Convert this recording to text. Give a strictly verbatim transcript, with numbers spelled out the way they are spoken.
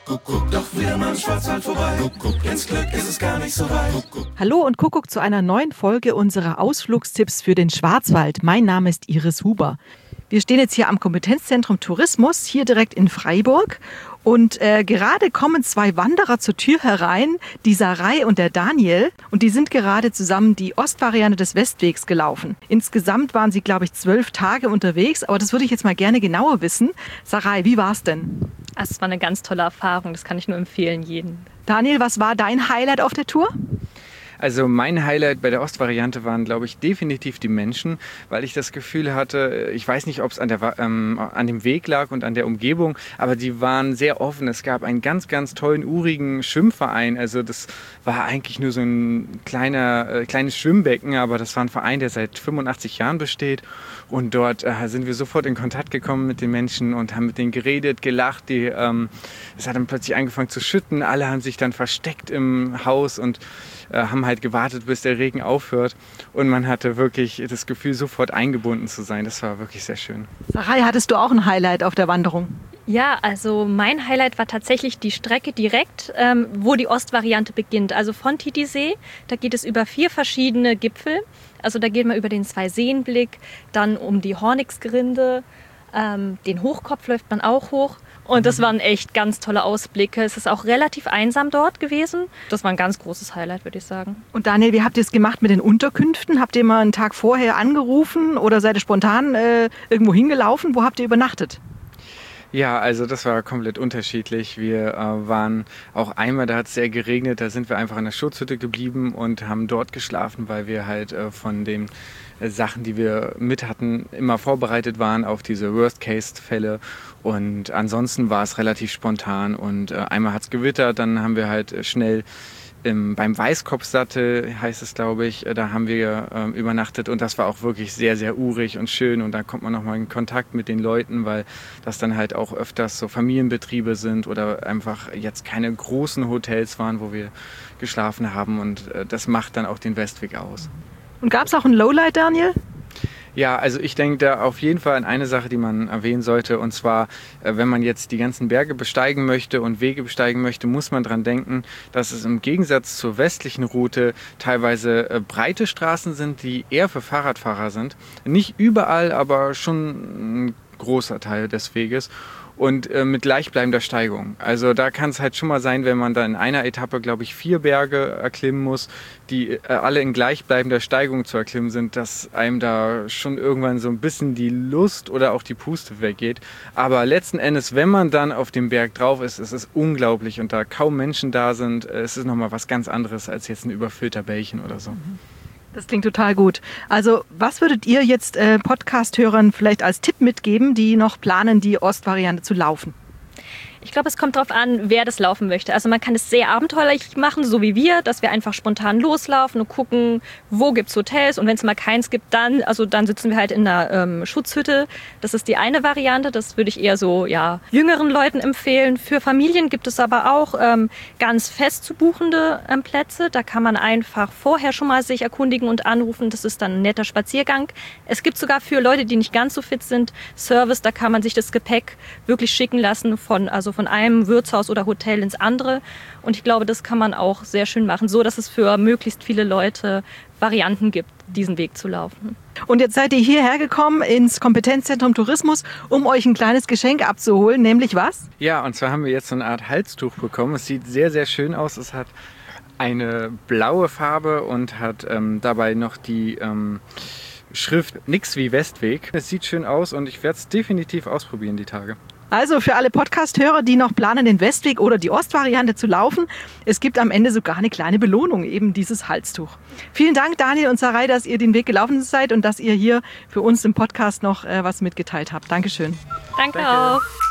Kuckuck, doch wieder mal im Schwarzwald vorbei. Kuckuck, ins Glück ist es gar nicht so weit. Kuckuck. Hallo und Kuckuck zu einer neuen Folge unserer Ausflugstipps für den Schwarzwald. Mein Name ist Iris Huber. Wir stehen jetzt hier am Kompetenzzentrum Tourismus, hier direkt in Freiburg. Und äh, gerade kommen zwei Wanderer zur Tür herein, die Sarai und der Daniel. Und die sind gerade zusammen die Ostvariante des Westwegs gelaufen. Insgesamt waren sie, glaube ich, zwölf Tage unterwegs. Aber das würde ich jetzt mal gerne genauer wissen. Sarai, wie war's denn? Es war eine ganz tolle Erfahrung, das kann ich nur empfehlen, jedem. Daniel, was war dein Highlight auf der Tour? Also mein Highlight bei der Ostvariante waren, glaube ich, definitiv die Menschen, weil ich das Gefühl hatte, ich weiß nicht, ob es an, der, ähm, an dem Weg lag und an der Umgebung, aber die waren sehr offen. Es gab einen ganz, ganz tollen, urigen Schwimmverein. Also das war eigentlich nur so ein kleiner, äh, kleines Schwimmbecken, aber das war ein Verein, der seit fünfundachtzig Jahren besteht. Und dort äh, sind wir sofort in Kontakt gekommen mit den Menschen und haben mit denen geredet, gelacht. Die, ähm, es hat dann plötzlich angefangen zu schütten. Alle haben sich dann versteckt im Haus und äh, haben halt gewartet, bis der Regen aufhört. Und man hatte wirklich das Gefühl, sofort eingebunden zu sein. Das war wirklich sehr schön. Sarai, hattest du auch ein Highlight auf der Wanderung? Ja, also mein Highlight war tatsächlich die Strecke direkt, ähm, wo die Ostvariante beginnt. Also von Titisee, da geht es über vier verschiedene Gipfel. Also da geht man über den Zwei-Seen-Blick, dann um die Hornixgrinde, ähm, den Hochkopf läuft man auch hoch. Und das waren echt ganz tolle Ausblicke. Es ist auch relativ einsam dort gewesen. Das war ein ganz großes Highlight, würde ich sagen. Und Daniel, wie habt ihr es gemacht mit den Unterkünften? Habt ihr mal einen Tag vorher angerufen oder seid ihr spontan äh, irgendwo hingelaufen? Wo habt ihr übernachtet? Ja, also das war komplett unterschiedlich. Wir äh, waren auch einmal, da hat es sehr geregnet, da sind wir einfach in der Schutzhütte geblieben und haben dort geschlafen, weil wir halt äh, von den äh, Sachen, die wir mit hatten, immer vorbereitet waren auf diese Worst-Case-Fälle. Und ansonsten war es relativ spontan und äh, einmal hat es gewittert, dann haben wir halt äh, schnell Im, beim Weißkopfsattel, heißt es, glaube ich, da haben wir äh, übernachtet und das war auch wirklich sehr, sehr urig und schön und da kommt man nochmal in Kontakt mit den Leuten, weil das dann halt auch öfters so Familienbetriebe sind oder einfach jetzt keine großen Hotels waren, wo wir geschlafen haben und äh, das macht dann auch den Westweg aus. Und gab es auch ein Lowlight, Daniel? Ja, also ich denke da auf jeden Fall an eine Sache, die man erwähnen sollte. Und zwar, wenn man jetzt die ganzen Berge besteigen möchte und Wege besteigen möchte, muss man dran denken, dass es im Gegensatz zur westlichen Route teilweise breite Straßen sind, die eher für Fahrradfahrer sind. Nicht überall, aber schon ein großer Teil des Weges. Und äh, mit gleichbleibender Steigung. Also da kann es halt schon mal sein, wenn man da in einer Etappe, glaube ich, vier Berge erklimmen muss, die äh, alle in gleichbleibender Steigung zu erklimmen sind, dass einem da schon irgendwann so ein bisschen die Lust oder auch die Puste weggeht. Aber letzten Endes, wenn man dann auf dem Berg drauf ist, ist es unglaublich und da kaum Menschen da sind, äh, es ist nochmal was ganz anderes als jetzt ein überfüllter Bällchen oder so. Mhm. Das klingt total gut. Also was würdet ihr jetzt äh, Podcast-Hörern vielleicht als Tipp mitgeben, die noch planen, die Ostvariante zu laufen? Ich glaube, es kommt darauf an, wer das laufen möchte. Also man kann es sehr abenteuerlich machen, so wie wir, dass wir einfach spontan loslaufen und gucken, wo gibt es Hotels. Und wenn es mal keins gibt, dann, also dann sitzen wir halt in einer ähm, Schutzhütte. Das ist die eine Variante. Das würde ich eher so ja, jüngeren Leuten empfehlen. Für Familien gibt es aber auch ähm, ganz fest zu buchende ähm, Plätze. Da kann man einfach vorher schon mal sich erkundigen und anrufen. Das ist dann ein netter Spaziergang. Es gibt sogar für Leute, die nicht ganz so fit sind, Service. Da kann man sich das Gepäck wirklich schicken lassen von also von einem Wirtshaus oder Hotel ins andere. Und ich glaube, das kann man auch sehr schön machen, so dass es für möglichst viele Leute Varianten gibt, diesen Weg zu laufen. Und jetzt seid ihr hierher gekommen ins Kompetenzzentrum Tourismus, um euch ein kleines Geschenk abzuholen, nämlich was? Ja, und zwar haben wir jetzt so eine Art Halstuch bekommen. Es sieht sehr, sehr schön aus. Es hat eine blaue Farbe und hat ähm, dabei noch die ähm, Schrift Nix wie Westweg. Es sieht schön aus und ich werde es definitiv ausprobieren die Tage. Also für alle Podcast-Hörer, die noch planen, den Westweg oder die Ostvariante zu laufen, es gibt am Ende sogar eine kleine Belohnung, eben dieses Halstuch. Vielen Dank, Daniel und Sarai, dass ihr den Weg gelaufen seid und dass ihr hier für uns im Podcast noch äh, was mitgeteilt habt. Dankeschön. Danke, Danke. auch.